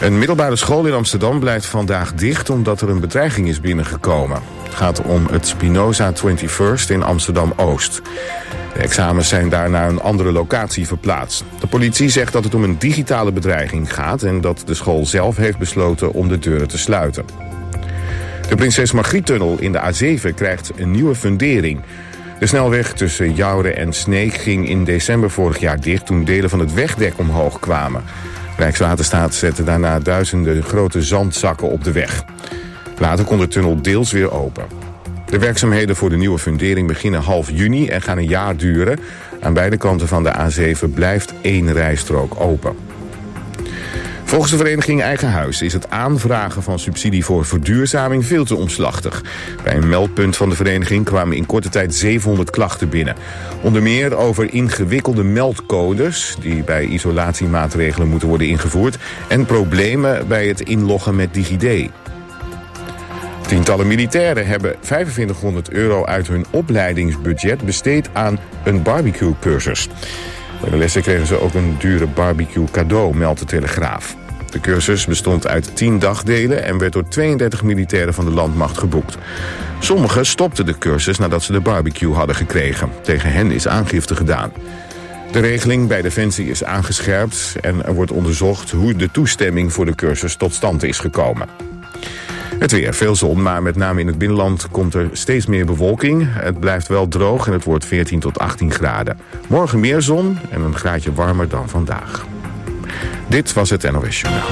Een middelbare school in Amsterdam blijft vandaag dicht omdat er een bedreiging is binnengekomen. Het gaat om het Spinoza 21st in Amsterdam-Oost. De examens zijn daar naar een andere locatie verplaatst. De politie zegt dat het om een digitale bedreiging gaat en dat de school zelf heeft besloten om de deuren te sluiten. De Prinses Margriettunnel in de A7 krijgt een nieuwe fundering. De snelweg tussen Joure en Sneek ging in december vorig jaar dicht toen delen van het wegdek omhoog kwamen. Rijkswaterstaat zette daarna duizenden grote zandzakken op de weg. Later kon de tunnel deels weer open. De werkzaamheden voor de nieuwe fundering beginnen half juni en gaan een jaar duren. Aan beide kanten van de A7 blijft 1 rijstrook open. Volgens de vereniging Eigen Huis is het aanvragen van subsidie voor verduurzaming veel te omslachtig. Bij een meldpunt van de vereniging kwamen in korte tijd 700 klachten binnen. Onder meer over ingewikkelde meldcodes die bij isolatiemaatregelen moeten worden ingevoerd en problemen bij het inloggen met DigiD. Tientallen militairen hebben €4500 uit hun opleidingsbudget besteed aan een barbecue-cursus. Bij de lessen kregen ze ook een dure barbecue cadeau, meldt de Telegraaf. De cursus bestond uit 10 dagdelen en werd door 32 militairen van de landmacht geboekt. Sommigen stopten de cursus nadat ze de barbecue hadden gekregen. Tegen hen is aangifte gedaan. De regeling bij Defensie is aangescherpt en er wordt onderzocht hoe de toestemming voor de cursus tot stand is gekomen. Het weer, veel zon, maar met name in het binnenland komt er steeds meer bewolking. Het blijft wel droog en het wordt 14 tot 18 graden. Morgen meer zon en een graadje warmer dan vandaag. Dit was het NOS Journaal.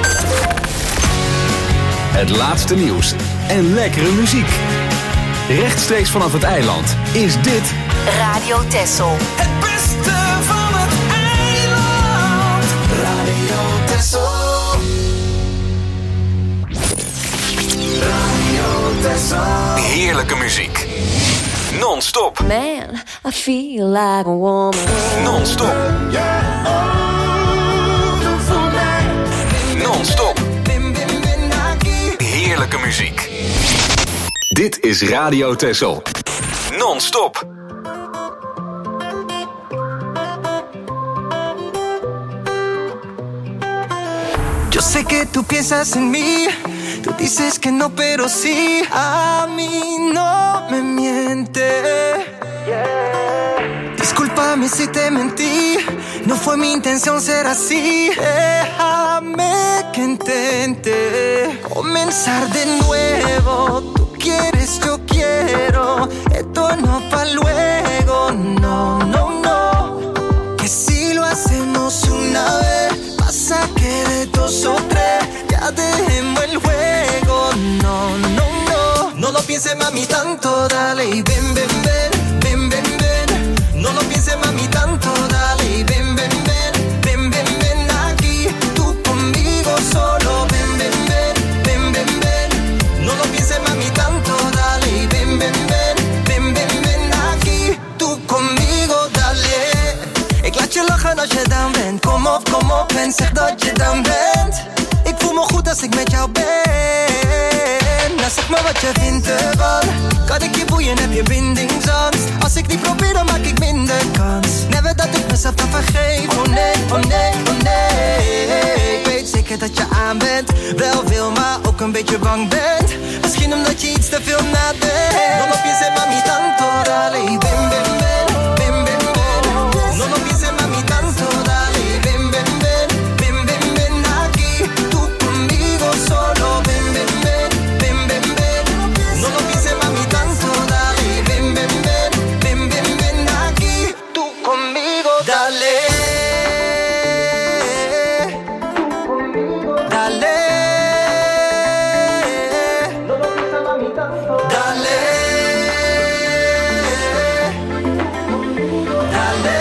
Het laatste nieuws en lekkere muziek. Rechtstreeks vanaf het eiland is dit Radio Texel. Het beste van het eiland. Radio Texel. heerlijke muziek. Non-stop. Man, I feel like a woman. Non-stop. Non-stop. Heerlijke muziek. Dit is Radio Texel. Non-stop. Yo sé que tú piensas en mí. Tú dices que no, pero sí. A mí no me miente. Discúlpame si te mentí. No fue mi intención ser así. Déjame que intente comenzar de nuevo. Tú quieres, yo quiero. Esto no pa' luego. No, no, no. Que si lo hacemos una vez, pasa que de 2 o 3 ya dejemos el juego. No, no, no. No lo pienses, mami, tanto. Dale y ven, ven, ven. Ven, ven, ven. No lo pienses, mami, tanto. Dale y ven, ven, ven. Ven, ven, ven aquí. Tú conmigo solo. Ven, ven, ven. Ven, ven, ven. No lo pienses, mami, tanto. Dale y ven, ven, ven. Ven, ven, ven aquí. Tú conmigo, dale. Ik laat je lachen als je down bent. Kom op en zeg dat je down bent. Ik voel me goed als ik met jou ben. Nou zeg maar wat je vindt ervan. Kan ik je boeien, heb je bindingsangst. Als ik niet probeer, dan maak ik minder kans. Never dat ik mezelf dan vergeef. Oh nee, oh nee, oh nee. Ik weet zeker dat je aan bent. Wel wil, maar ook een beetje bang bent. Misschien omdat je iets te veel nadenkt. No lo pienses, mami, tanto. Dale y ven, ven, ven. Ven, ven, ven. No lo pienses, mami, tanto. Dale y ven, ven, ven. Ven, ven, ven aquí. Tú conmigo solo. Ven, ven, ven. Ven, ven, ven. No lo pienses, mami, tanto. Dale y ven, ven, ven. Ven, ven, ven aquí. Tú conmigo, dale. Dale. No lo pienses, mami, tanto. Dale. Dale.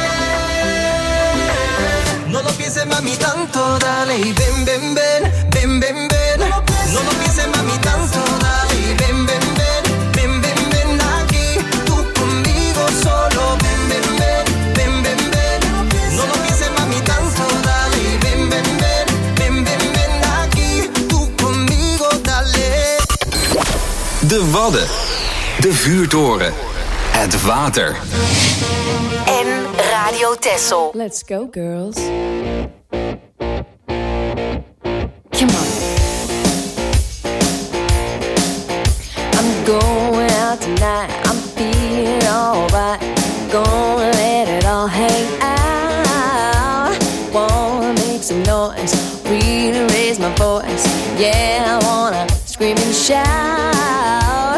No lo pienses, mami, tanto. Dale y ven, ven, ven. Ven, ven, ven. No lo pienses, mami, tanto. Dale y ven, ven, ven. Ven, ven, ven aquí. Tú conmigo solo. Ven, ven, ven. Ven, ven, ven. No lo pienses, mami, tanto. Dale y ven, ven, ven. Ven, ven, ven aquí. Tú conmigo, dale. De Wadden. De vuurtoren. Het water. En Radio Texel. Let's go, girls. Come voice. Yeah, I wanna scream and shout.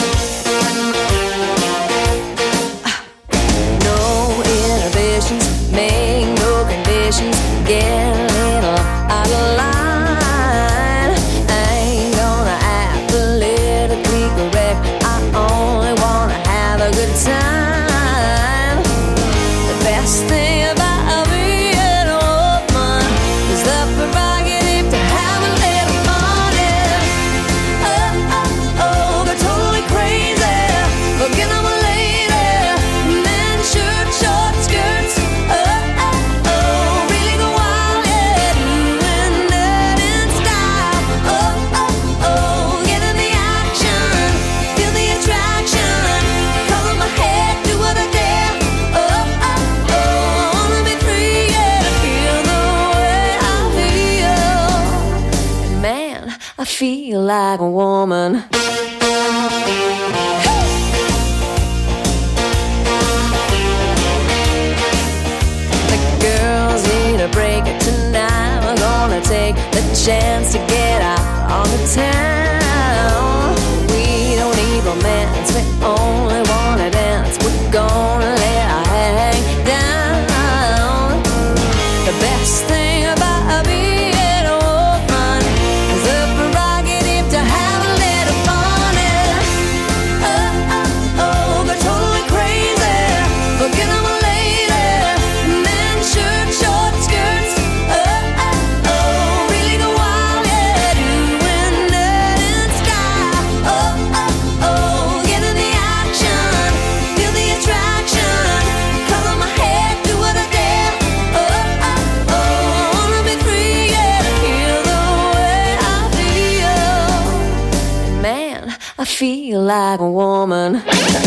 No inhibitions, make no conditions. Get a little out of line. I ain't gonna act politically correct. I only wanna have a good time. The best thing about being a woman is the prerogative to have a little fun. Oh, oh, oh, go totally crazy. Forget I'm a lady. Men, shirt, short skirts. Oh, oh, oh, really go wild, yeah. Doing that in style. Oh, oh, oh, get in the action. Feel the attraction. Color my head, do what I dare. Oh, oh, oh, I wanna be free, yeah. To feel the way I feel. Man, I feel like a woman. The girls need a break tonight. We're gonna take the chance to get out on the town. We don't need romance, we only wanna dance. We're gonna let our hang down. The best thing about being a woman is the prerogative to have a little fun. Oh, oh, oh, go totally crazy. Forget I'm a lady. Men, shirt, short skirts. Oh, oh, oh, really go wild, yeah. Doing that in style. Oh, oh, oh, get in the action. Feel the attraction. Color my head, do what I dare. Oh, oh, oh, I wanna be free, yeah. To feel the way I feel. Man, I feel like a woman.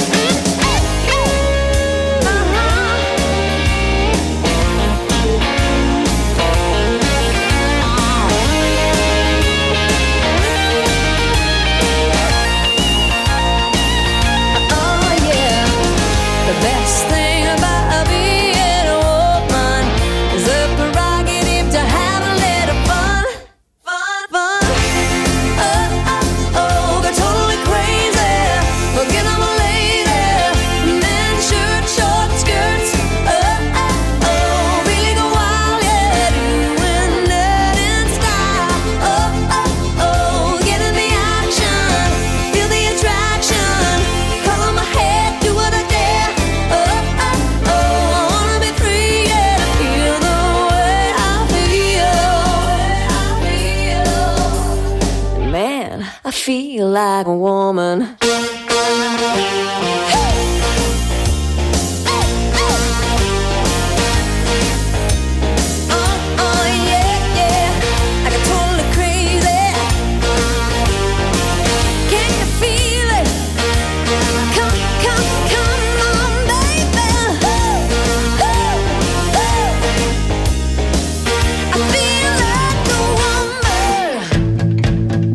Oh yeah, the best thing about being a woman is the prerogative to have a little fun, fun, fun. Oh, oh, oh, go totally crazy. Forget I'm a lady. Men, shirt, short skirts. Oh, oh, oh, really go wild, yeah. Doing that in style. Oh, oh, oh, get in the action. Feel the attraction. Color my head, do what I dare. Oh, oh, oh, I wanna be free, yeah. To feel the way I feel. Man, I feel like a woman. Oh, yeah, yeah. I get totally crazy. Can you feel it? Come, come, come on, baby. I feel like a woman.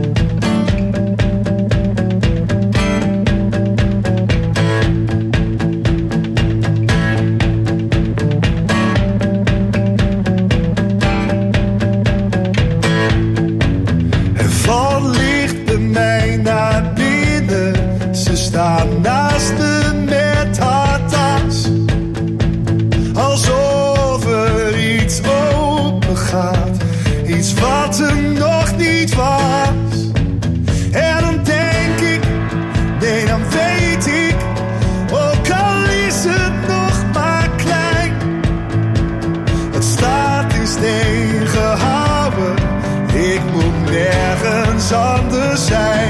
Er valt licht bij mij naar binnen. Ze staat naast me met haar tas. Alsof er iets open gaat. Iets wat er nog niet was. En dan denk ik, nee dan weet ik. Ook al is het nog maar klein. Het staat in steen gehouden. Ik moet nergens anders zijn.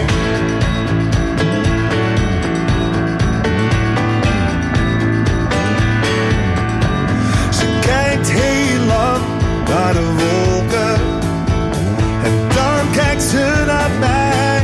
Ze kijkt heel lang naar de wolken. En dan kijkt ze naar mij.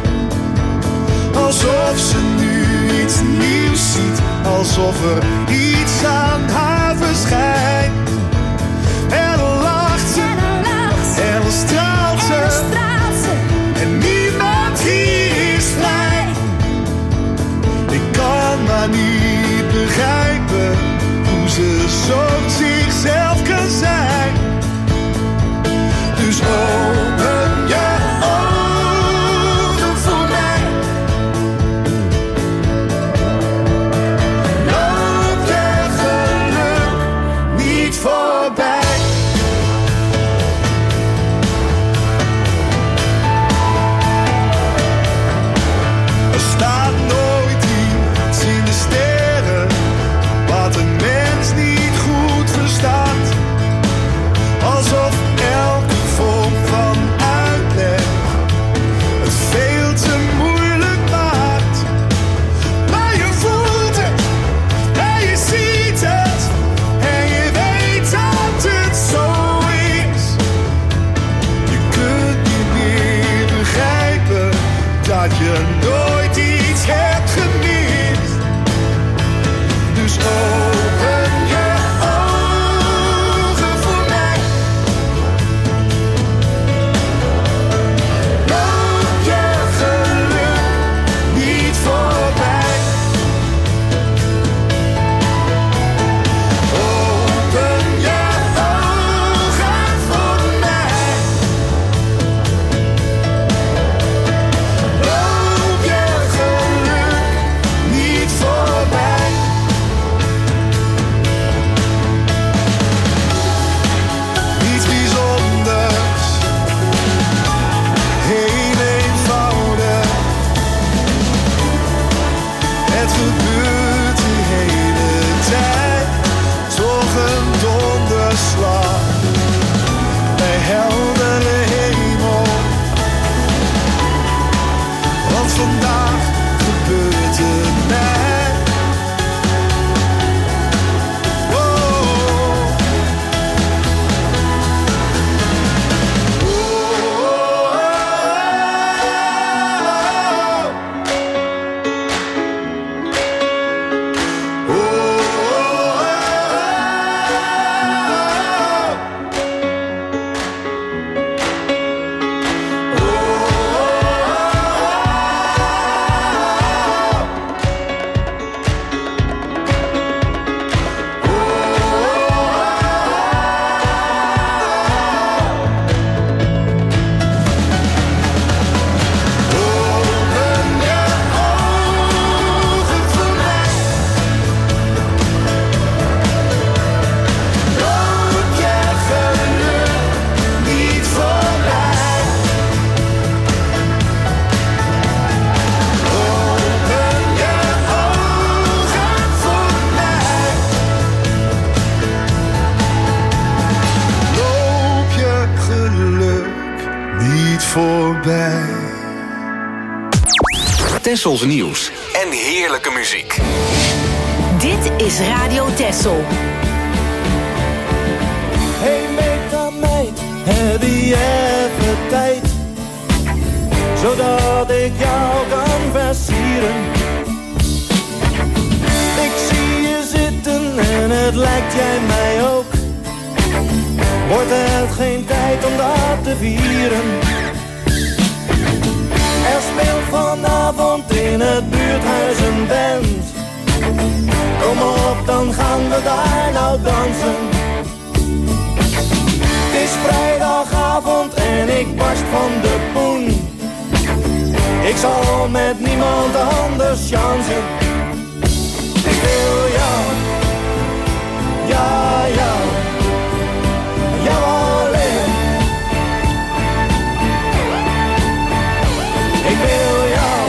Alsof ze nu iets nieuws ziet. Alsof er iets aan haar verschijnt. En dan lacht ze. En dan straalt ze. En niemand hier is vrij. Ik kan maar niet begrijpen hoe ze zo zichzelf kan zijn. Dus oh. nooit iets hebt gemist. Dus open je ogen voor mij. Loop je geluk niet voorbij. Open je ogen voor mij. Loop je geluk niet voorbij. Iets bijzonders, heel eenvoudig. Het gebeurt die hele tijd. Toch een donderslag bij heldere hemel. Want vandaag gebeurt het mij. Voorbij. Tessels nieuws en heerlijke muziek. Dit is Radio Tessel. Hey meid, heb je even tijd? Zodat ik jou kan versieren. Ik zie je zitten en het lijkt jij mij ook. Wordt het geen tijd om dat te vieren? Er speelt vanavond in het buurthuis een band. Kom op, dan gaan we daar nou dansen. Het is vrijdagavond en ik barst van de poen. Ik zal met niemand anders chansen. Ik wil jou, ja, jou, jou alleen. Ik wil jou,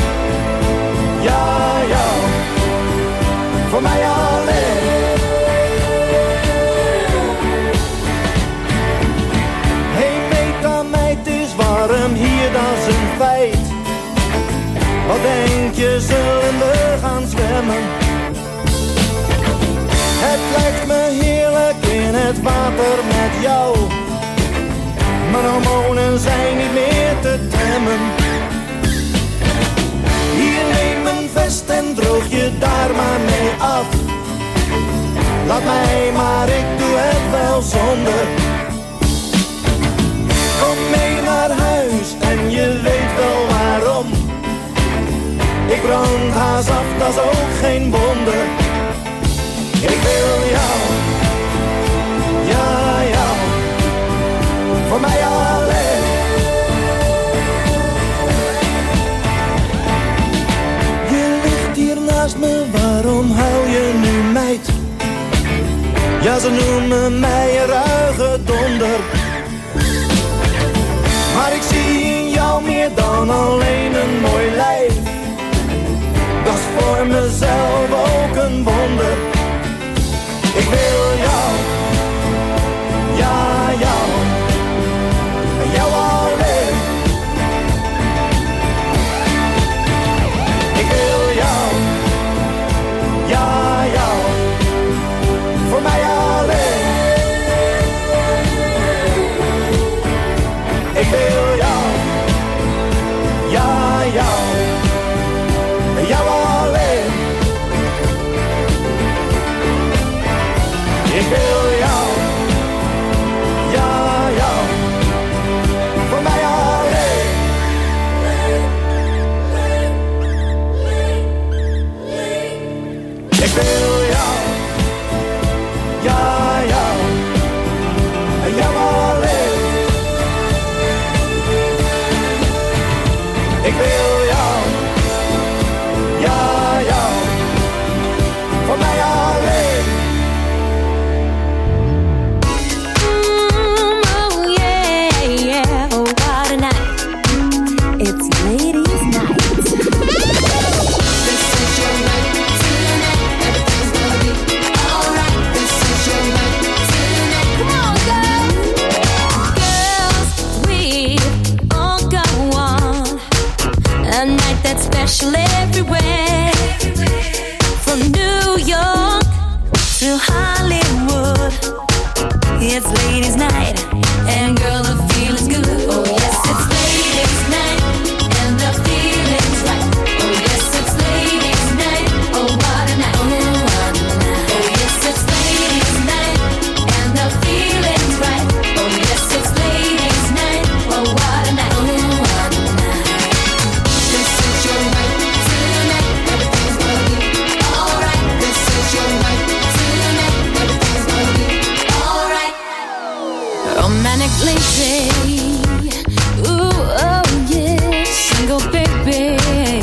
ja, jou, voor mij alleen. Hey meid, het is warm hier, dat is een feit. Wat denk je, zullen we gaan zwemmen? Het lijkt me heerlijk in het water met jou. Mijn hormonen zijn niet meer te temmen. Hier neem een vest en droog je daar maar mee af. Laat mij maar, ik doe het wel zonder. Kom mee naar huis en je weet wel waarom. Ik brand haast af, dat is ook geen wonder. Ik wil jou, ja, jou, voor mij alleen. Je ligt hier naast me, waarom huil je nu meid? Ja, ze noemen mij een ruige donder. Maar ik zie in jou meer dan alleen een mooi lijf. Dat is voor mezelf ook een wonder. Ik wil jou, ja, jou, jou alleen. Ik wil jou, ja, jou, voor mij alleen. Ik wil jou, ja, jou. special everywhere. From New York to Hollywood, it's ladies' night, and girl, the feeling's good. Oh yes, it's ladies' night, and the feeling's right. Oh yes, it's ladies' night. Oh what a night. Oh what a night. Oh yes, it's ladies' night, and the feeling's right. Oh yes, it's ladies' night. Oh what a night. Oh what a night. This is your night tonight. Everything's gonna be alright. This is your night tonight. Everything's gonna be alright. Romantic lady, ooh, oh yeah, single baby,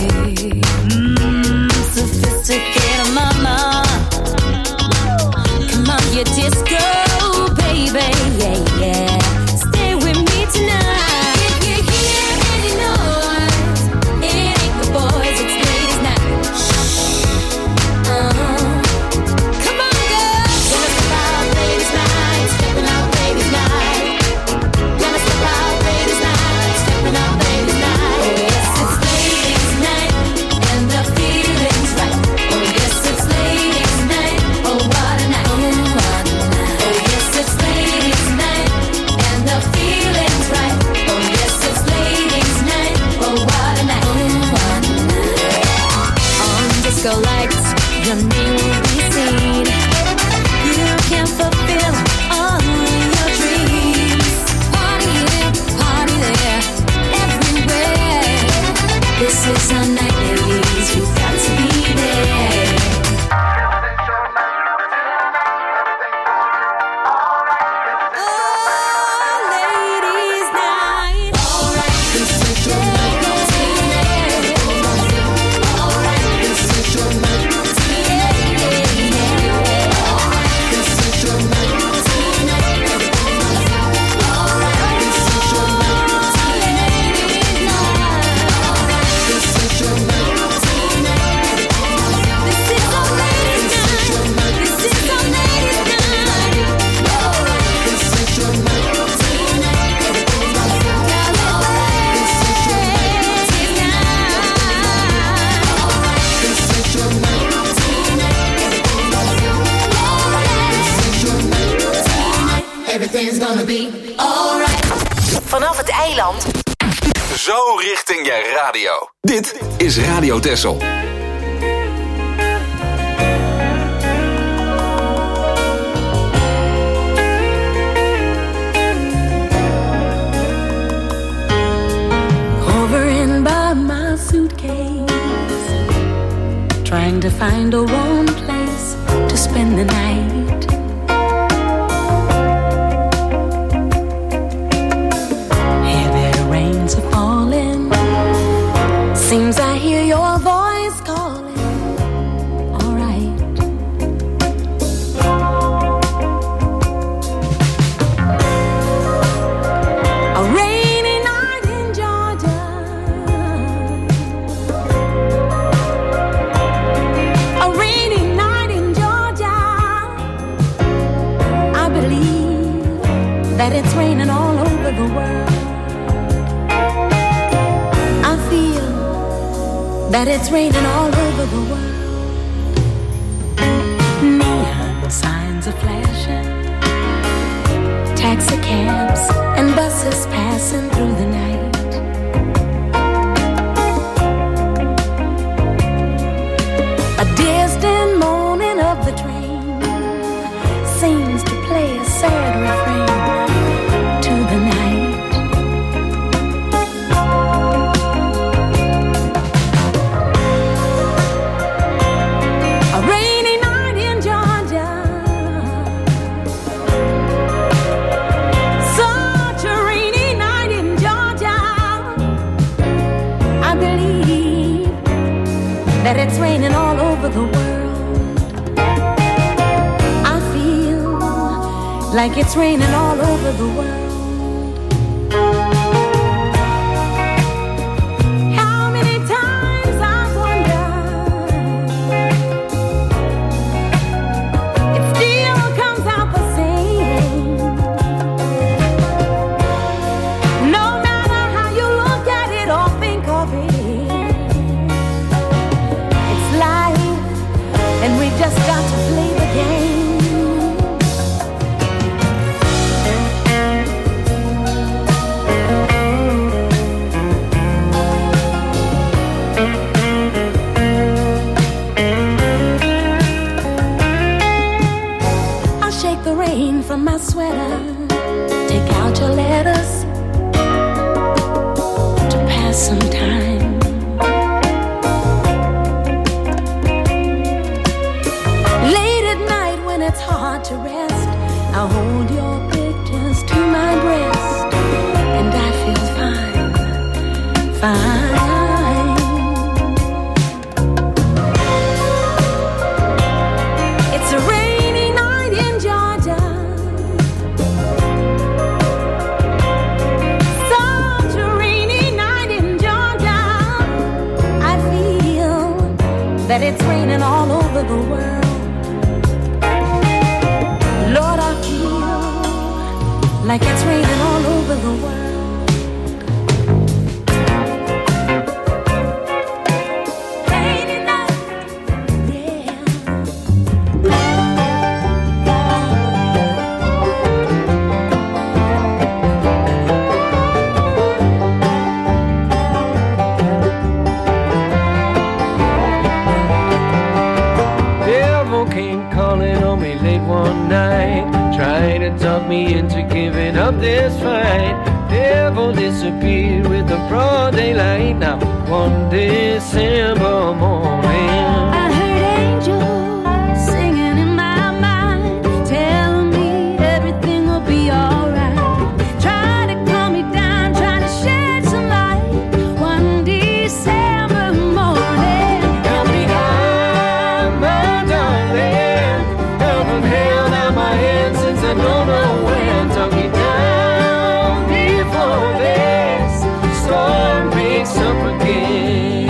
sophisticated mama, come on, you disco baby, yeah, yeah, stay with me tonight. If you hear any noise, it ain't the boys, it's ladies' night. Come on, girls, gonna step out ladies' night, stepping out ladies' night. Gonna step out ladies' night, stepping out ladies' night. Oh yes, it's ladies' night, and the feeling's right. Oh yes, it's ladies' night. Oh what a night. Oh what a night. Oh yes, it's ladies' night, and the feeling's right. Oh yes, it's ladies' night. Oh what a night. Oh what a night. On disco lights, your name will be seen. You can fulfill all your dreams. Party here, party there, everywhere. This is our night, ladies. You've got to be there. Oh, ladies' night. Alright, this is your night tonight. Alright, this is your night tonight. Alright, this is your night tonight. Alright, this is your night tonight. This is your night tonight. This is our ladies' night. This is our ladies' night. Alright, this is your night tonight. Alright, this is your night tonight. Everything's gonna be alright. Vanaf het eiland. Zo richting je radio. Dit is Radio Texel. Hovering by my suitcase, trying to find a warm place to spend the night. Heavy rains are falling, seems I hear your voice calling. Alright. A rainy night in Georgia, a rainy night in Georgia. I believe that it's raining all over the world. I feel that it's raining all over the world. Neon signs are flashing, taxi cabs and buses passing through the night. A distant moaning of the train seems to play a sad refrain to the night. A rainy night in Georgia, such a rainy night in Georgia. I believe that it's raining all over the world. I feel like it's raining all over the world. How many times I've wondered, it still comes out the same. No matter how you look at it or think of it, fine. It's a rainy night in Georgia, such a rainy night in Georgia. I feel that it's raining all over the world. Lord, I feel like it's raining all over the world. Talk me into giving up this fight. Devil disappeared with the broad daylight. Now one December morning, I heard angels singing in my mind, telling me everything will be alright. Try to calm me down, try to shed some light. One December morning, help me out, my darling. Heaven held out my hand since I don't know when. Talk me down before this storm breaks up again.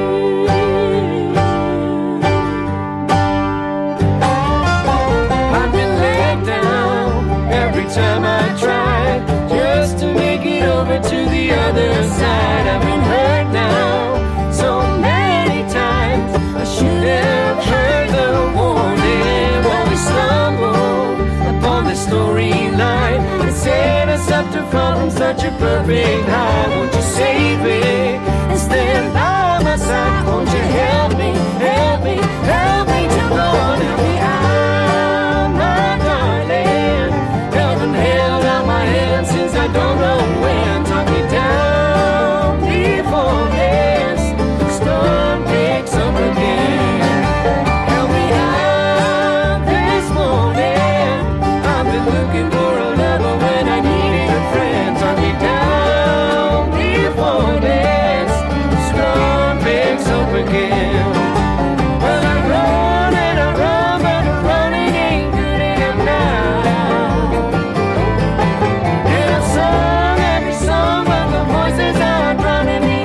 I've been let down every time I tried just to make it over to the other side. I've been hurt now so many times. I should have heard the warning when we stumbled upon the storyline that set us up to fall from such a perfect high. Won't you save me and stand by my side? Won't you help me, help me, help me to go on? Help me out, my darling. Heaven held out my hand since I don't know when. Talk me down before this storm picks up again. Help me out this morning. I've been looking for a lover when I needed a friend. Talk me down before this storm picks up again. Well, I run and I run, but the running ain't good enough now. And I've sung every song, but the voices are drowning me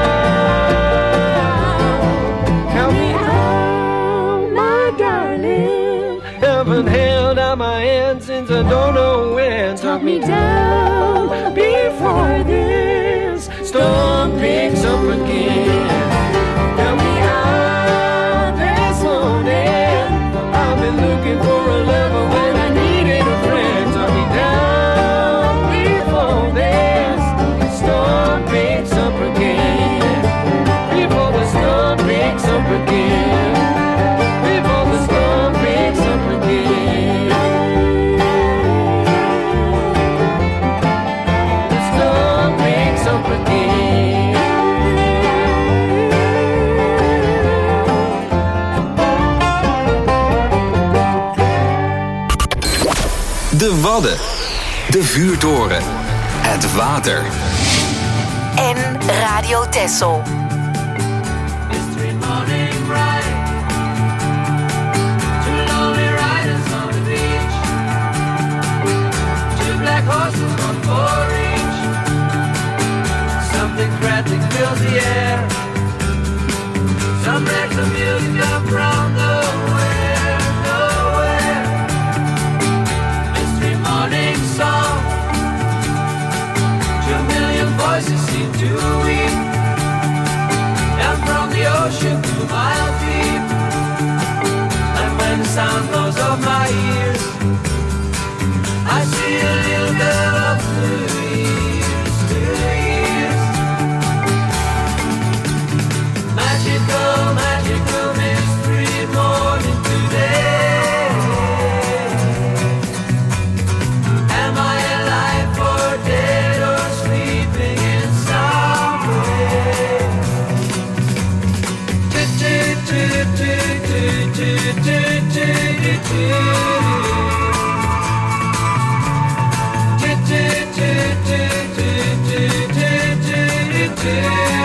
out. Help me out, my darling. Heaven held out my hand since I don't know when. Talk me down before this storm picks up again. Help me out this morning. I've been looking for a lover when I needed a friend. Talk me down before this storm picks up again. Before the storm picks up again. Before the storm picks up again. The storm picks up again. De Wadden, de vuurtoren, het water. En Radio Texel. Mystery morning ride. Two lonely riders on the beach. Two black horses on for each. Something frantic fills the air. Some rags of music up from nowhere, nowhere. Mystery morning song. 2 million voices seem to weep. And from the ocean to miles deep. And when the sound goes off my ears, I see a little girl of 2 years, 2 years. Magical, magical mystery morning today. Am I alive or dead or sleeping in some way? Yeah.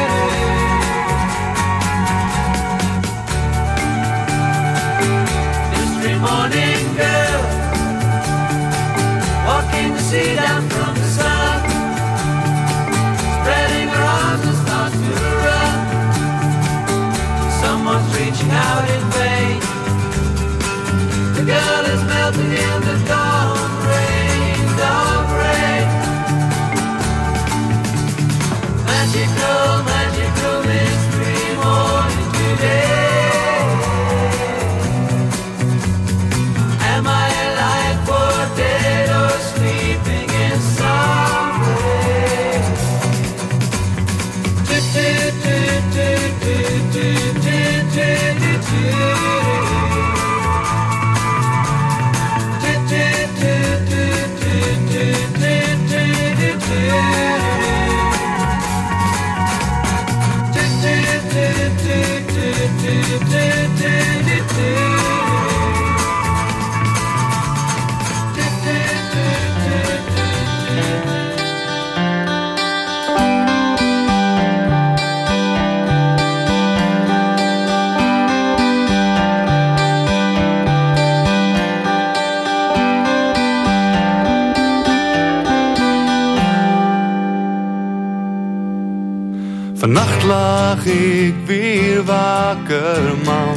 Vannacht lag ik weer wakker, man.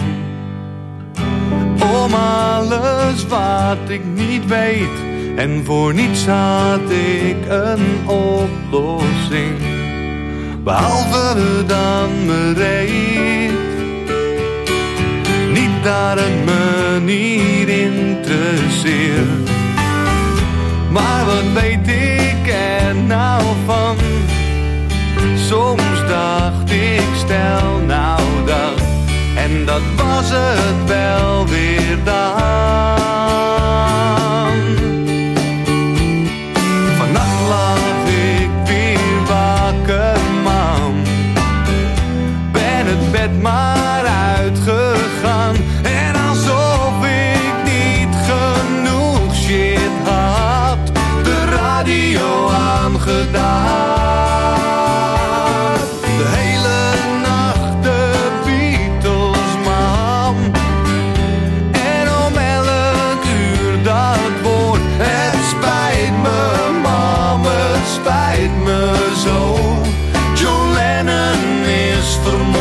Om alles wat ik niet weet. En voor niets had ik een oplossing. Behalve dan bereid. Niet dat het me niet interesseert. Maar wat weet ik er nou van? Soms dacht ik, stel nou dat. En dat was het wel weer dan. Vannacht lag ik weer wakker, man. Ben het bed maar uitgegaan. En alsof ik niet genoeg shit had, de radio aangedaan. De hele nacht de Beatles, man. En om 11 uur dat woord. Het spijt me, mam, het spijt me zo. John Lennon is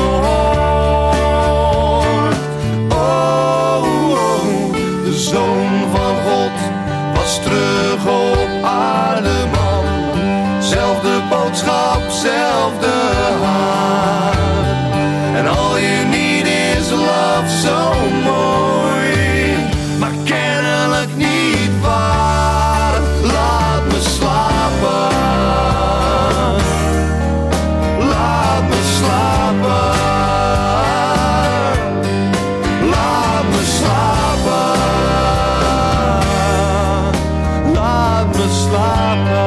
vermoord. Oh, oh, de Zoon van God was terug op aarde, man. Zelfde boodschap, zelfde hart. En all you need is love, zo mooi. Maar kennelijk niet waar. Laat me slapen. Laat me slapen. Laat me slapen. Laat me slapen.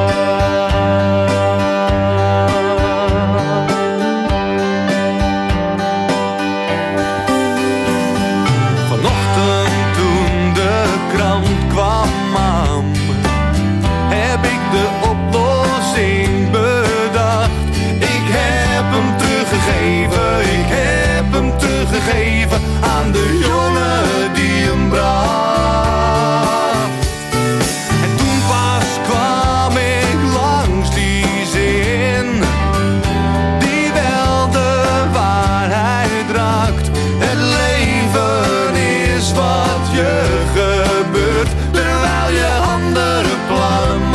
Vanochtend toen de krant kwam aan, heb ik de oplossing bedacht. Ik heb hem teruggegeven, ik heb hem teruggegeven aan de jongen die hem bracht. En toen pas kwam ik langs die zin, die wel de waarheid raakt. Het leven is wat je gebeurt, terwijl je andere plannen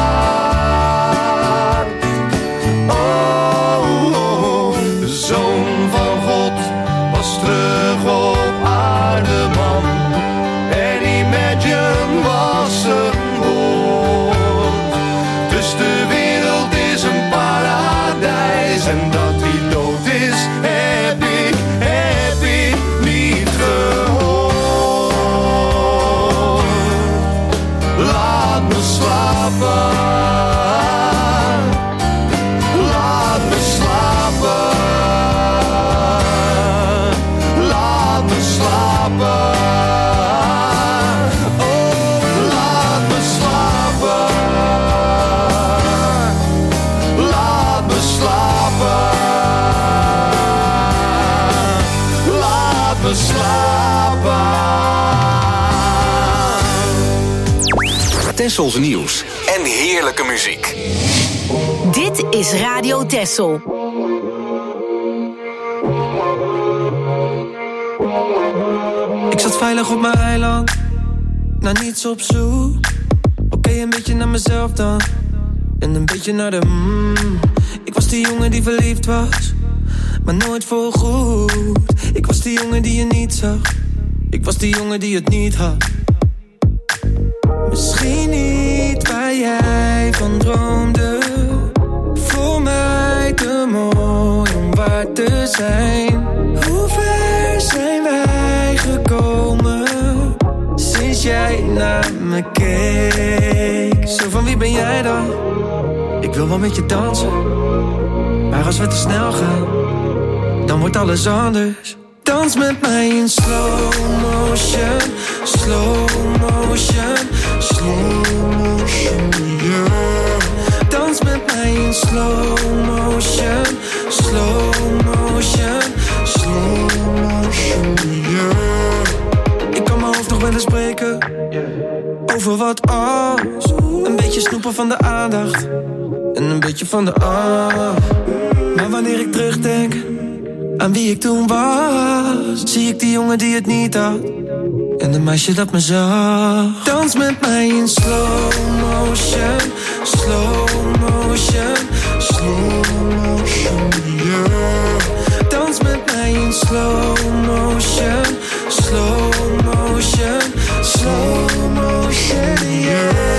maakt. Oh, oh, de Zoon van God was terug op aarde, man. En Imagine was een woord. Dus de wereld is een paradijs. En dat hij dood is, heb ik niet gehoord. Laat me slapen. Laat me slapen. Laat me slapen. Oh, laat me slapen. Laat me slapen. Laat me slapen. Tessels nieuws en heerlijke muziek. Dit is Radio Tessel. Ik zat veilig op mijn eiland, naar niets op zoek. Oké, een beetje naar mezelf dan. En een beetje naar de Ik was die jongen die verliefd was, maar nooit voorgoed. Ik was die jongen die je niet zag. Ik was die jongen die het niet had. Misschien niet waar jij van droomde. Voor mij te mooi om waar te zijn. Hoe ver zijn wij gekomen sinds jij naar me keek? Zo van wie ben jij dan? Ik wil wel met je dansen, maar als we te snel gaan, dan wordt alles anders. Dans met mij in slow motion, slow motion, slow motion, yeah. Dans met mij in slow motion, slow motion, slow motion, yeah. Ik kan mijn hoofd nog wel eens breken, over wat als. Een beetje snoepen van de aandacht en een beetje van de maar wanneer ik terugdenk aan wie ik toen was, zie ik die jongen die het niet had en de meisje dat me zag. Dans met mij in slow motion, slow motion, slow motion, yeah. Dans met mij in slow motion, slow motion, slow motion, yeah.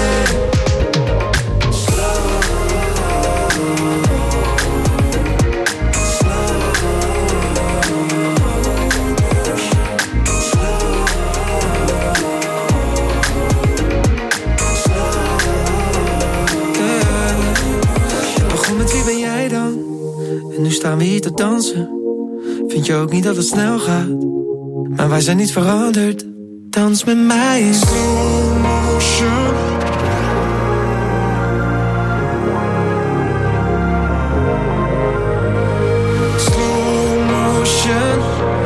En nu staan we hier te dansen. Vind je ook niet dat het snel gaat? Maar wij zijn niet veranderd. Dans met mij in slow motion. Slow motion.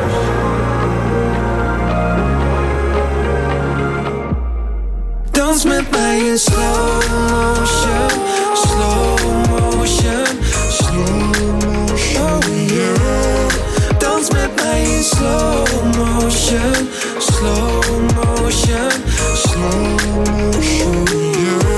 Dans met mij in slow motion. Slow motion. Slow motion, yeah. Dans met mij in slow motion, slow motion, slow motion, yeah.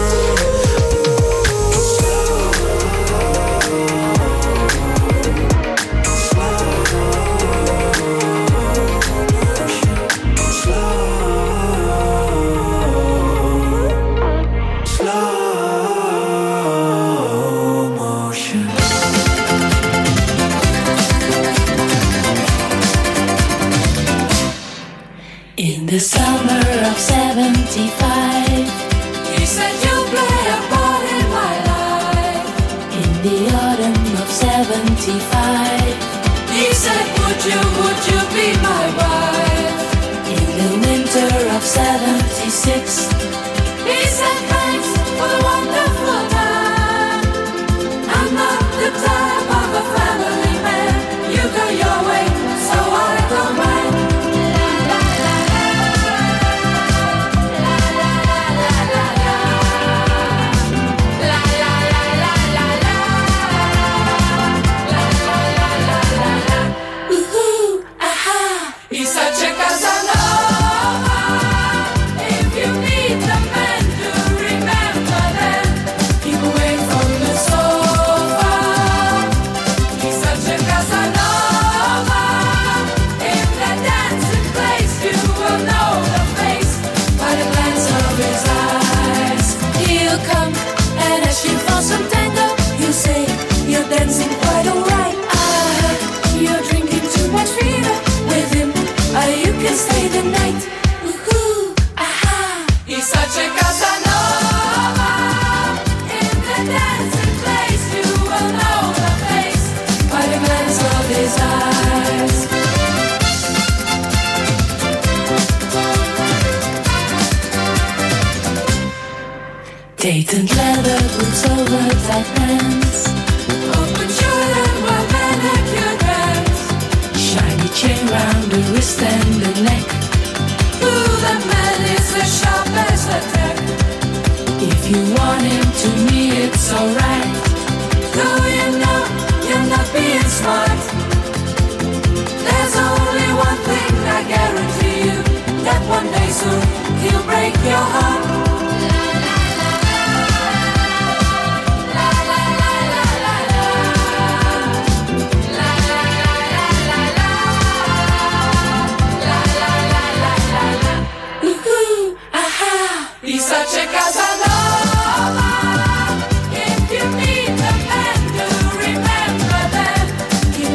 The summer of 75, he said you'll play a part in my life. In the autumn of 75, he said would you be my wife? In the winter of 76, he said thanks for the wonderful time. I'm not the type of a family man. You go your way, so I go mine. Stay the night, ooh, aha. He's such a Casanova. In the dancing place, you will know the face by the glance of his eyes. Dated leather boots over tight pants, open shirt and well manicured hands, shiny chain round the wrist and the neck. Ooh, that man is as sharp as a tack. If you want him to me, it's alright. Though you know you're not being smart. There's only one thing I guarantee you, that one day soon he'll break your heart. He's such a Casanova. If you meet the man, do remember that he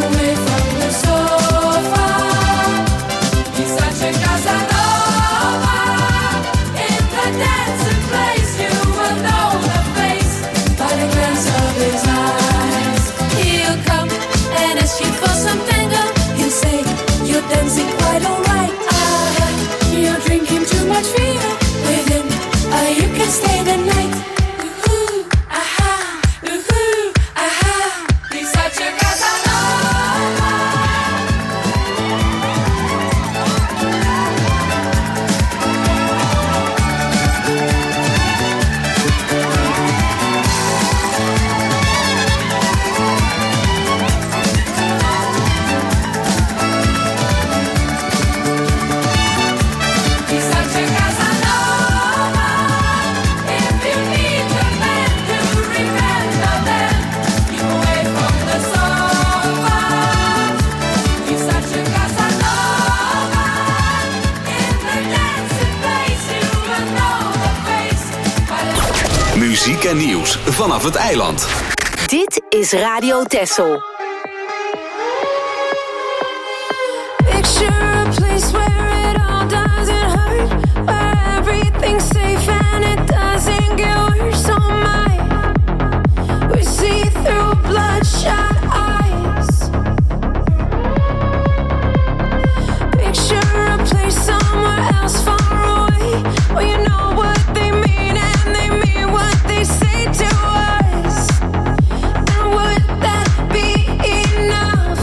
en nieuws vanaf het eiland. Dit is Radio Texel. Picture a place where it all doesn't hurt, where everything's safe and it doesn't get worse. Oh my, we see through bloodshot eyes. Picture a place somewhere else far away, where you know what they mean and they mean what they say to us. And would that be enough?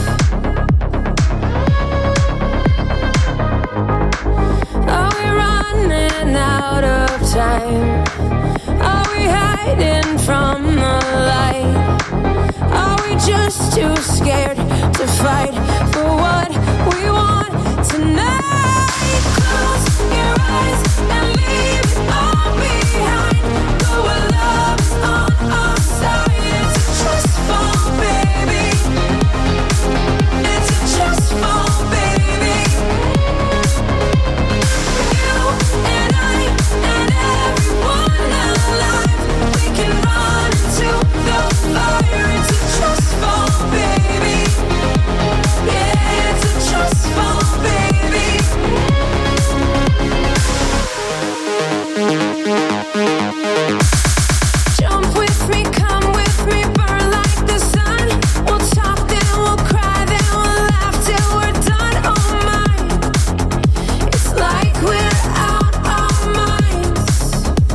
Are we running out of time? Are we hiding from the light? Are we just too scared to fight for what we want tonight? Close your eyes and leave it all behind. Go where love's on our side. It's a trust fall, baby. It's a trust fall, baby. You and I and everyone alive, we can run into the fire. It's a trust fall, baby. Yeah, it's a trust fall, baby. Jump with me, come with me, burn like the sun. We'll talk, then we'll cry, then we'll laugh till we're done. Oh my, it's like we're out our minds.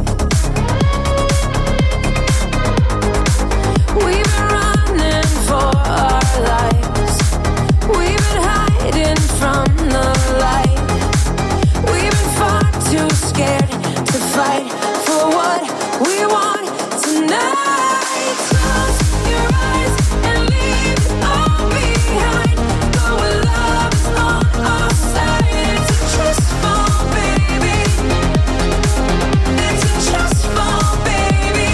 We've been running for our lives. We've been hiding from the light. We've been far too scared to fight for what we want tonight. Close your eyes and leave it all behind. Go where love is on our side. It's a trust fall, baby. It's a trust fall, baby.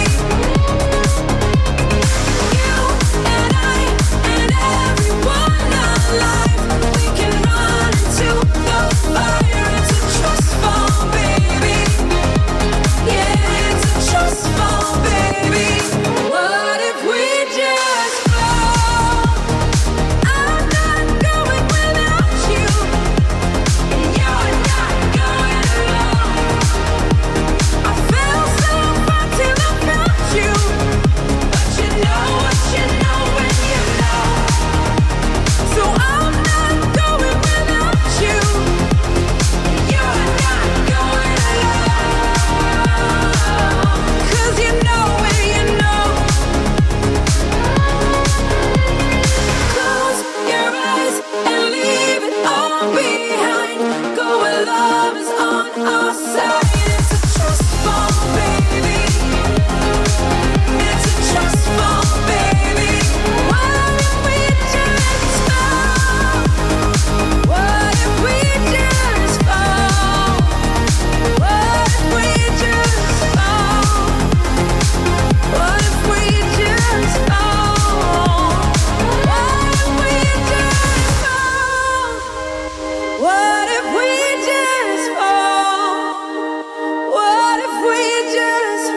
You and I and everyone alive, we can run into the fire. It's a trust fall, baby. Yeah, it's a trust fall, baby. What if we just fall? I'm not going without you, and you're not going alone. I felt so far till I found you, but you know what you know when you know. So I'm not going without you, and you're not going alone. 'Cause you know when you know. Close your eyes and leave it all behind. Go where love is on our side. It's a trust fall, baby. It's a trust fall, baby. What if we just fall? What if we just fall? What if we just fall? What if we just fall? What if we just fall? What if we just fall? What if we just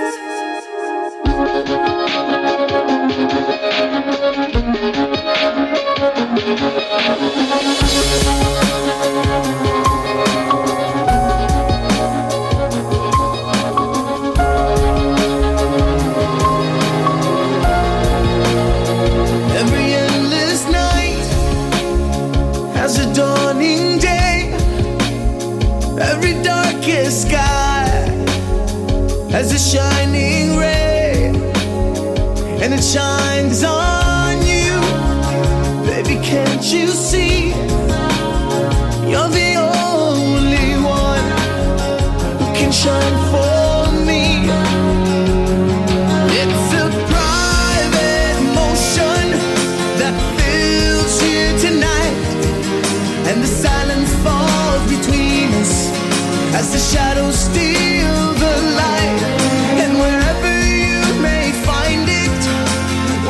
Every endless night has a dawning day. Every darkest sky has a shining ray, and it shines on you. Baby, can't you see? You're the only one who can shine for me. It's a private emotion that fills you tonight, and the silence falls between us as the shadows steal the light. And wherever you may find it,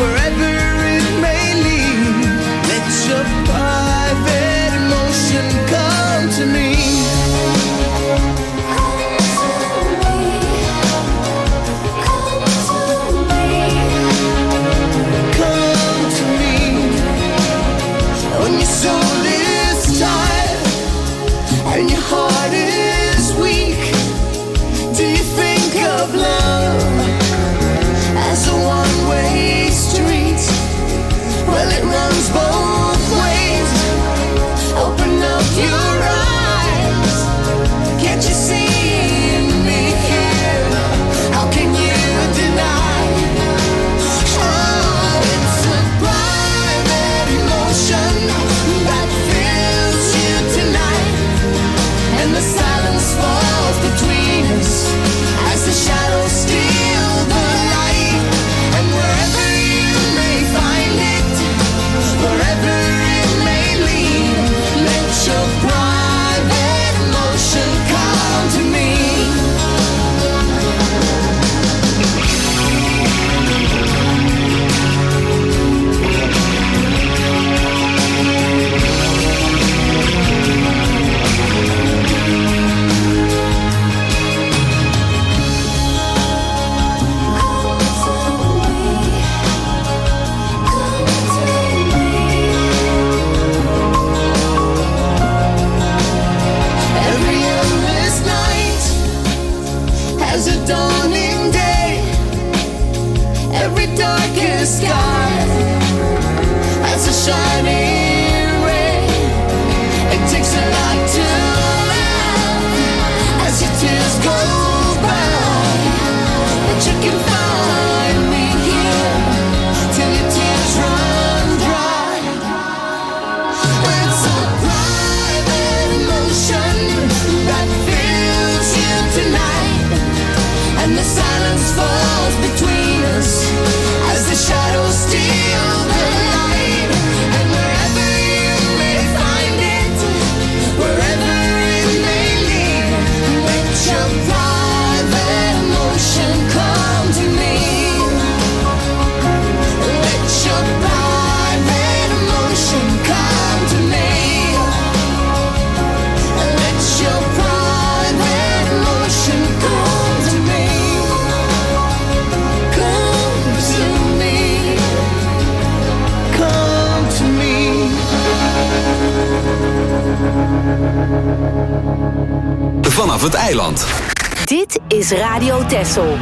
vanaf het eiland. Dit is Radio Texel.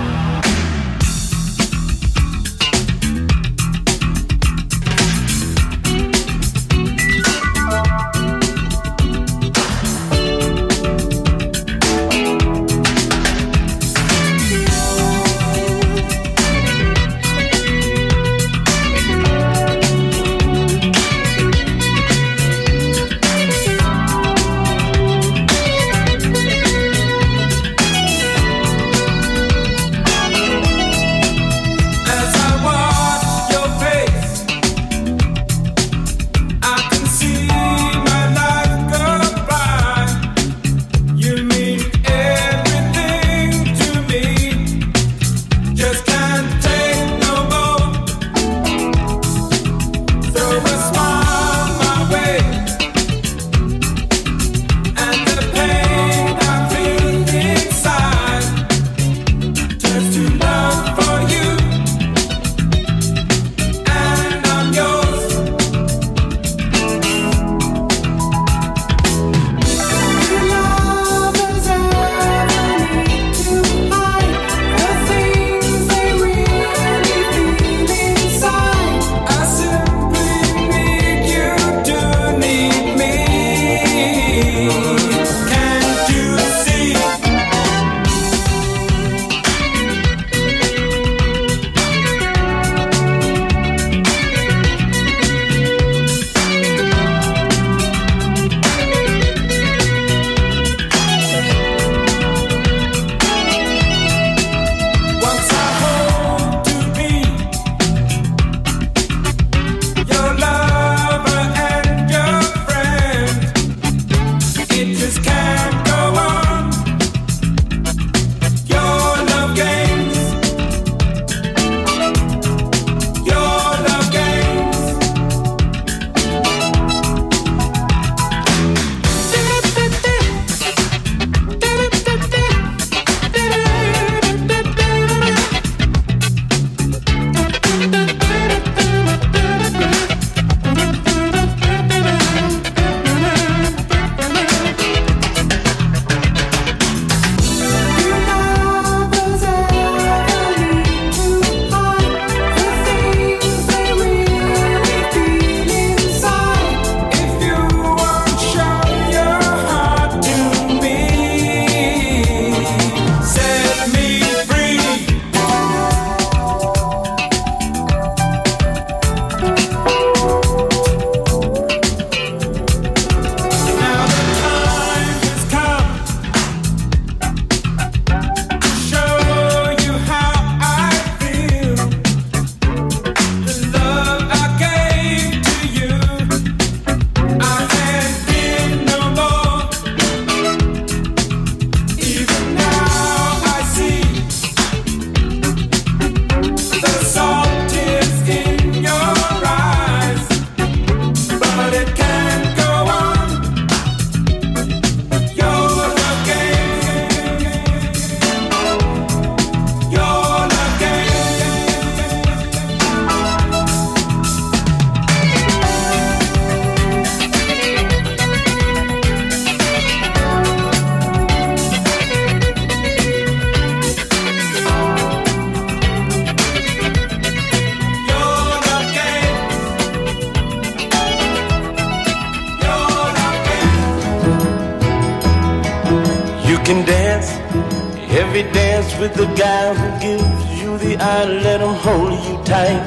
can dance, every dance with the guy who gives you the eye, let him hold you tight.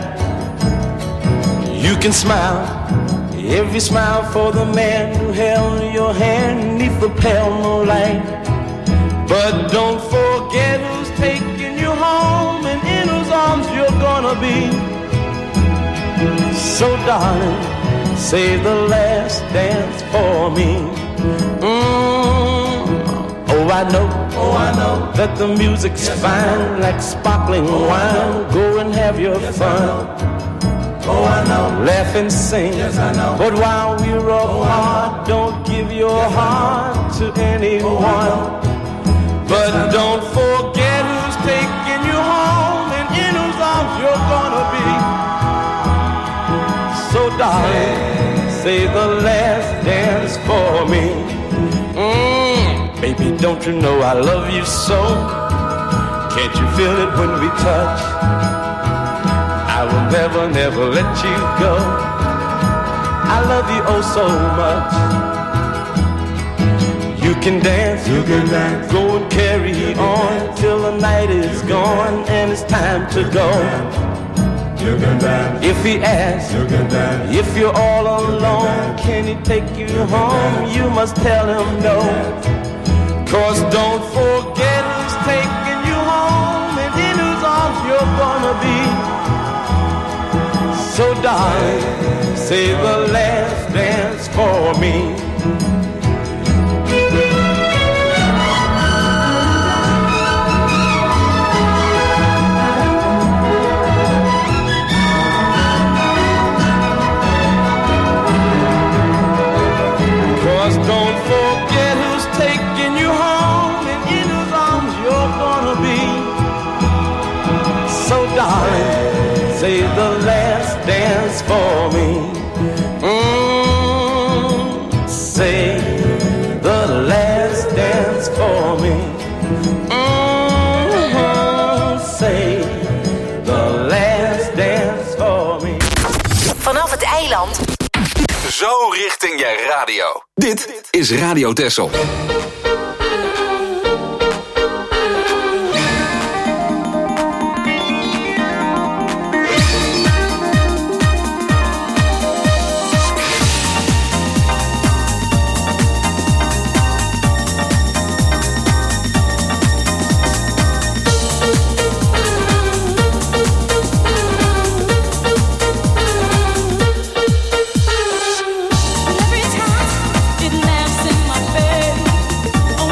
You can smile, every smile for the man who held your hand neath the pale moonlight. But don't forget who's taking you home and in whose arms you're gonna be. So darling, save the last dance for me. Oh, I know that the music's fine, like sparkling wine. Go and have your fun. Oh, I know. Laugh and sing. Yes, I know. But while we're apart, don't give your heart to anyone. But don't forget who's taking you home and in whose arms you're gonna be. So darling, say the last dance for me. Baby, don't you know I love you so? Can't you feel it when we touch? I will never, never let you go. I love you oh so much. You can dance, go and carry on till the night is gone and it's time to go. You can dance. If he asks, you can dance. If you're all alone, can he take you home? You must tell him no. 'Cause don't forget who's taking you home and in whose arms you're gonna be. So darling, say the last dance for me. Don't forget who's taking you home and in whose arms you're gonna be. So darling, say the last dance for me. Say the last dance for me. Say the last dance for me. Vanaf het eiland. Zo richting je radio. Dit is Radio Texel. Every time it lands in my bed,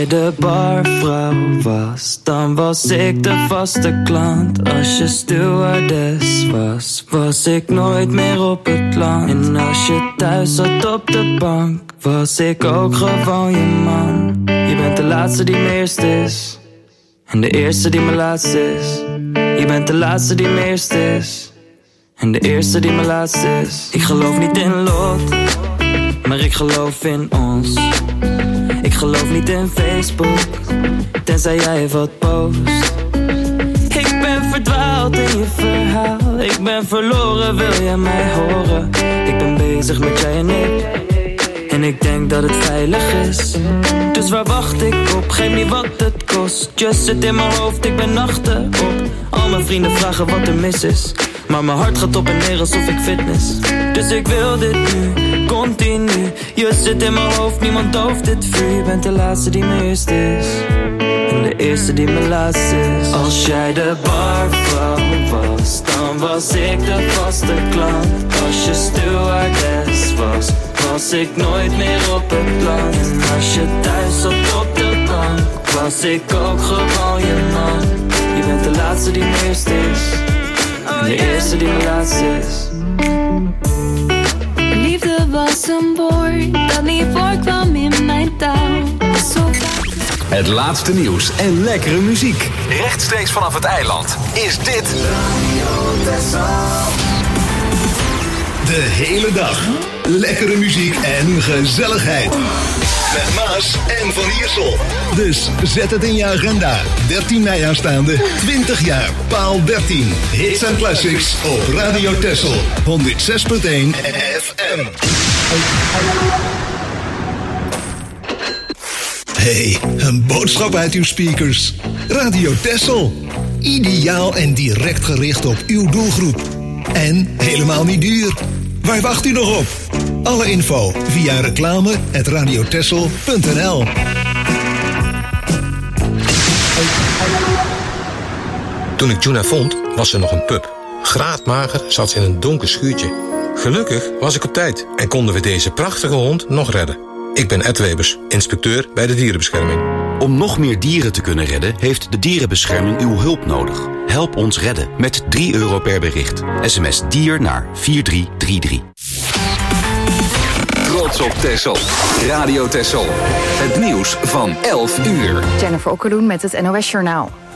de barvrouw was, dan was ik de vaste klant. Als je stewardess was, was ik nooit meer op het land. En als je thuis zat op de bank, was ik ook gewoon je man. Je bent de laatste die mijn eerste is, en de eerste die mijn laatste is. Je bent de laatste die mijn eerste is, en de eerste die mijn laatste is. Ik geloof niet in lot, maar ik geloof in ons. Ik geloof niet in Facebook, tenzij jij wat post. Ik ben verdwaald in je verhaal. Ik ben verloren, wil jij mij horen? Ik ben bezig met jij en ik, en ik denk dat het veilig is. Dus waar wacht ik op? Geef niet wat het kost. Just zit in mijn hoofd, ik ben achterop. Al mijn vrienden vragen wat er mis is, maar mijn hart gaat op en neer alsof ik fitness. Dus ik wil dit nu, continu. Je zit in mijn hoofd, niemand dooft dit vuur. Je bent de laatste die mijn eerste is, en de eerste die mijn laatste is. Als jij de barvrouw was, dan was ik de vaste klant. Als je stewardess was, was ik nooit meer op het land. En als je thuis zat op de bank, was ik ook gewoon je man. Je bent de laatste die mijn eerste is, en de eerste die mijn laatste is. Liefde was een woord dat niet voorkwam in mijn taal. Het laatste nieuws en lekkere muziek. Rechtstreeks vanaf het eiland is dit de hele dag. Lekkere muziek en gezelligheid. Met Maas en Van Iersel. Dus zet het in je agenda. 13 mei aanstaande, 20 jaar, paal 13. Hits en classics op Radio Texel. 106.1 FM. Hey, een boodschap uit uw speakers. Radio Texel. Ideaal en direct gericht op uw doelgroep. En helemaal niet duur. Waar wacht u nog op? Alle info via reclame@radiotexel.nl. Toen ik Juna vond, was ze nog een pup. Graadmager zat ze in een donker schuurtje. Gelukkig was ik op tijd en konden we deze prachtige hond nog redden. Ik ben Ed Webers, inspecteur bij de dierenbescherming. Om nog meer dieren te kunnen redden, heeft de dierenbescherming uw hulp nodig. Help ons redden met €3 per bericht. SMS DIER naar 4333. Trots op Texel. Radio Texel. Het nieuws van 11 uur. Jennifer Okkeloen met het NOS Journaal.